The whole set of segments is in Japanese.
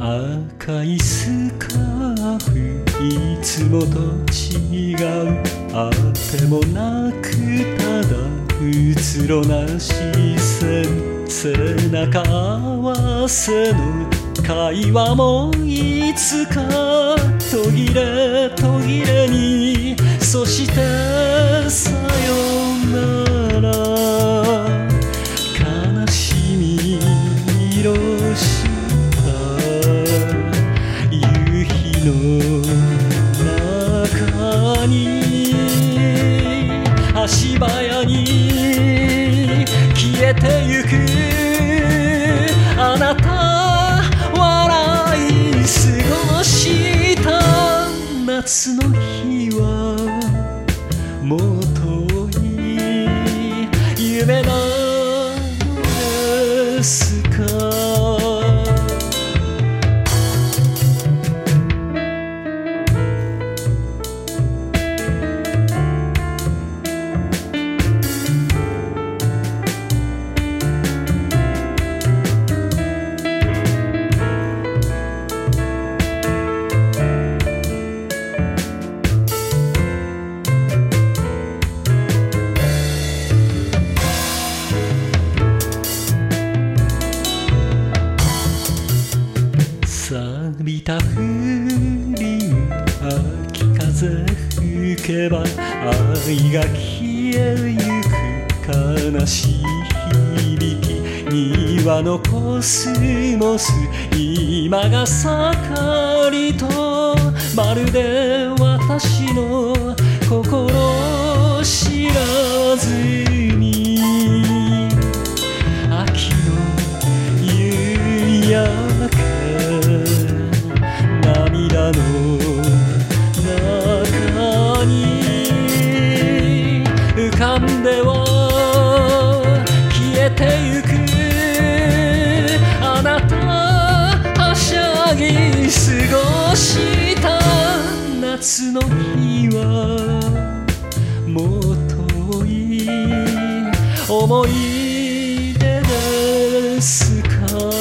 赤いスカーフいつもと違うあてもなくただうつろな視線背中合わせの会話もいつか途切れ途切れにそしてさよなら悲しみ色した夕日の中に足早に消えてゆくあなた笑い過ごした夏の日はもう遠い夢なのですか錆びた風鈴秋風吹けば愛が消えゆく悲しい響き庭のコスモス今が盛りとまるで私の心知らずに秋の夕焼け涙の中に浮かんでは消えてゆくあなたはしゃぎ過ごした夏の日はもう遠い思い出ですか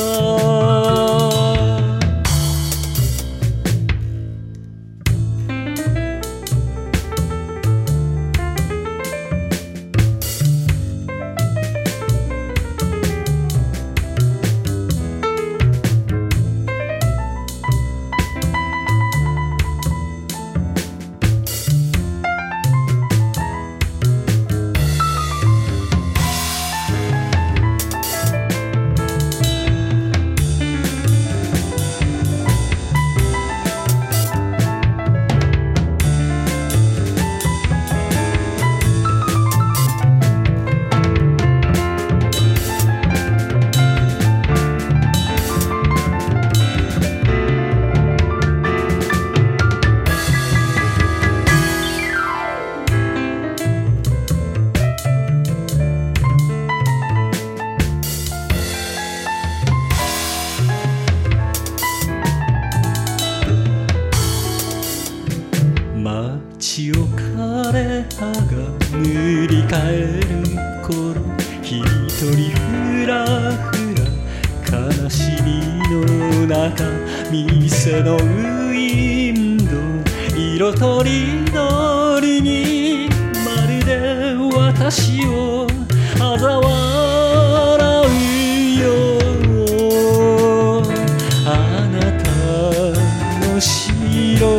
街を枯葉が塗り替える頃一人ふらふら悲しみの中店のウィンドウ色とりどりにまるで私を嘲笑うよあなたの白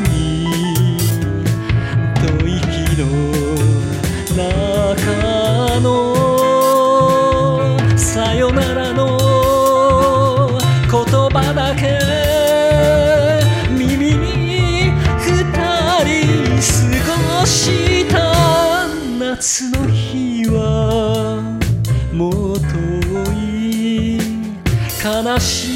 中のさよならの言葉だけ耳に二人過ごした夏の日はもう遠い悲しい